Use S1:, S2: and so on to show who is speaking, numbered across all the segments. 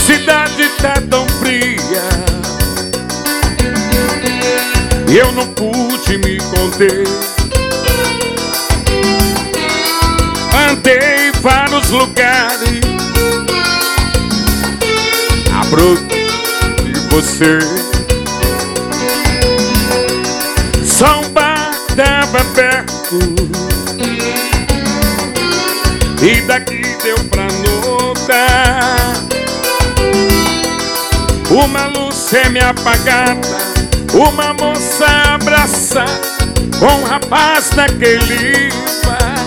S1: cidade tá tão fria e eu não pude me conter. Andei em vários lugares à procura de você. Só um bar tava perto e daqui deu pra notar uma luz semi-apagada, uma moça abraçada com um rapaz naquele bar.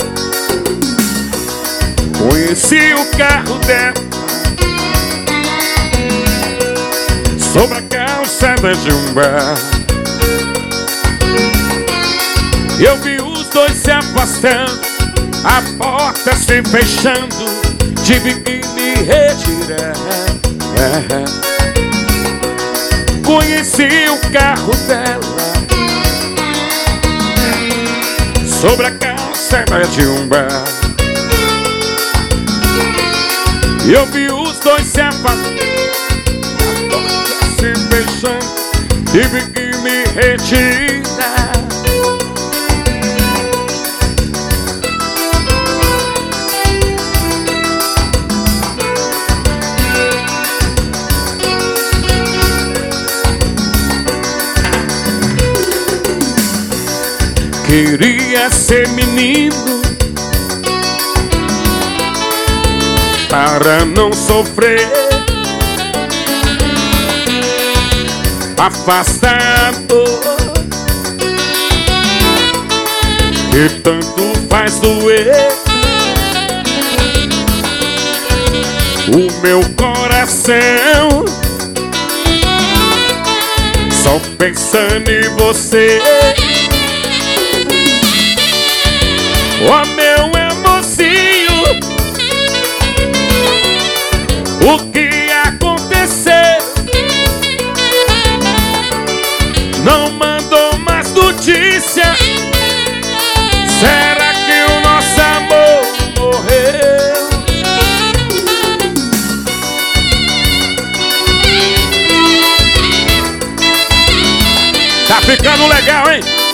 S1: Conheci o carro dela sobre a calçada de um bar. Eu vi os dois se afastando, a porta se fechando, tive que me retirar. Conheci o carro dela sobre a calçada de um bar. Eu vi os dois se afastando, a porta se fechando, tive que me retirar. Queria ser menino para não sofrer, afastar a dor que tanto faz doer o meu coração, só pensando em você. Oh, meu amorzinho, o que aconteceu? Não mandou mais notícia. Será que o nosso amor morreu? Tá ficando legal, hein?